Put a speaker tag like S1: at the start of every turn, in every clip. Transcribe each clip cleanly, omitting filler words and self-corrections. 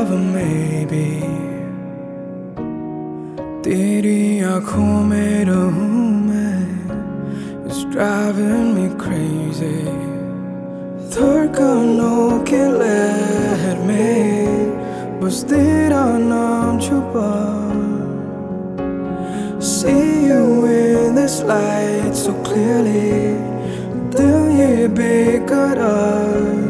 S1: forever maybe, तेरी आँखों में रहूं मैं, it's driving me crazy. धड़कनों के लहर में बस तेरा नाम छुपा. See you in this light so clearly, दिल ये बेकरार.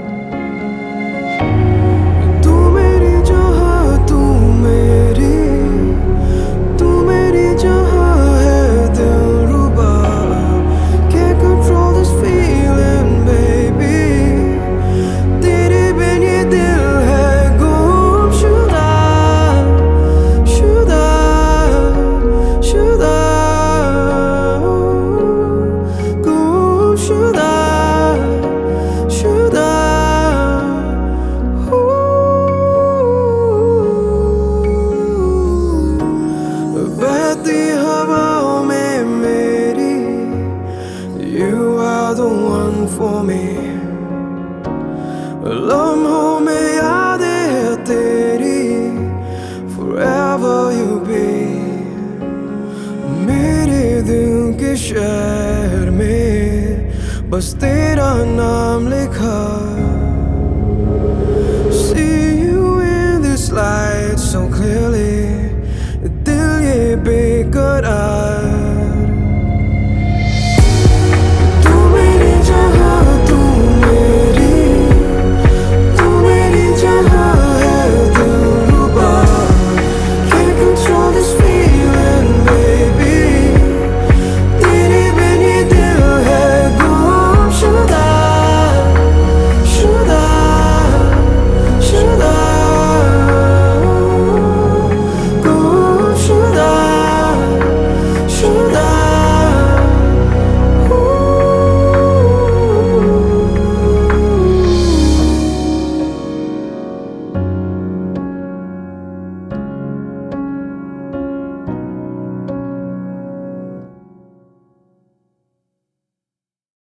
S1: You are the one for me. लम्हों में यादें है तेरी, forever you be. मेरे दिल के शहर में बस तेरी